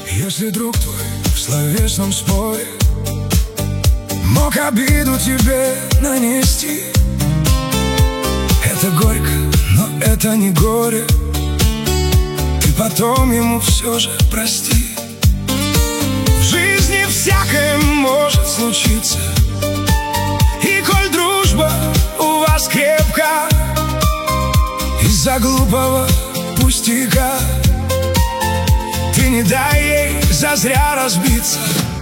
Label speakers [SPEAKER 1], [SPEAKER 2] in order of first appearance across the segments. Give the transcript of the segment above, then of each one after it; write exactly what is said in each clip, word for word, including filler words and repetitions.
[SPEAKER 1] Если друг твой в словесном споре мог обиду тебе нанести, это горько, но это не горе. Ты потом ему все же прости. В жизни всякое может случиться, и коль дружба у вас крепка, из-за глупого пустяка ты не дай ей зазря разбиться.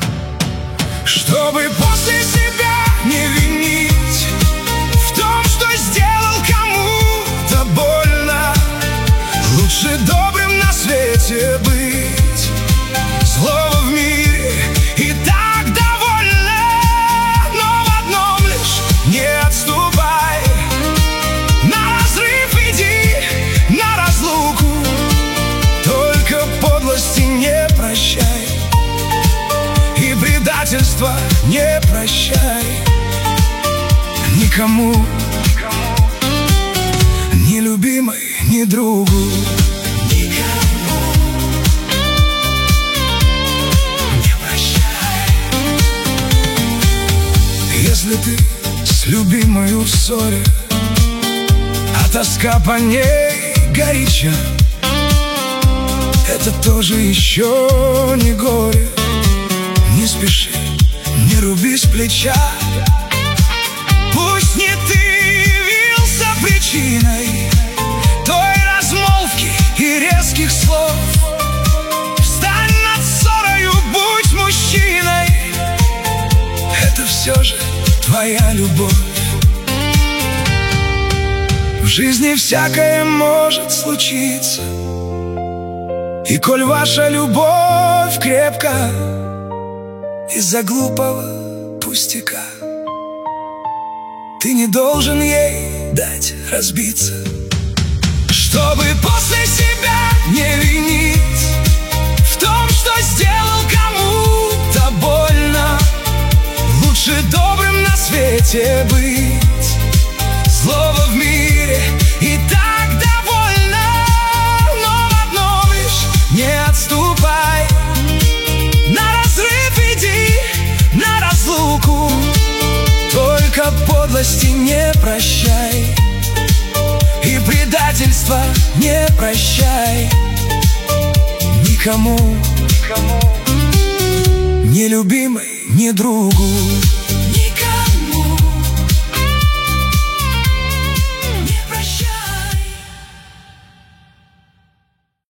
[SPEAKER 1] Чтобы после себя не винить в том, что сделал кому-то больно, лучше добрым на свете быть. Злого в мире и так довольно, но в одном лишь не отступай. На разрыв иди, на разлуку, только подлости не прощай, и предательства не прощай никому, ни любимой, ни другу. Если ты с любимой в ссоре, а тоска по ней горяча, это тоже еще не горе. Не спеши, не руби с плеча. Пусть не ты явился причиной той размолвки и резких слов. Встань над ссорою, будь мужчиной, это все же твоя любовь. В жизни всякое может случиться, и коль ваша любовь крепка, из-за глупого пустяка ты не должен ей дать разбиться. Чтобы после себя не винить в том, что сделал кому-то больно, лучше добрым на свете быть. Злого в мире и так довольно, но в одном лишь не отступай. На разрыв иди, на разлуку, только подлости не прощай, и предательства не прощай никому, ни любимой, ни другу.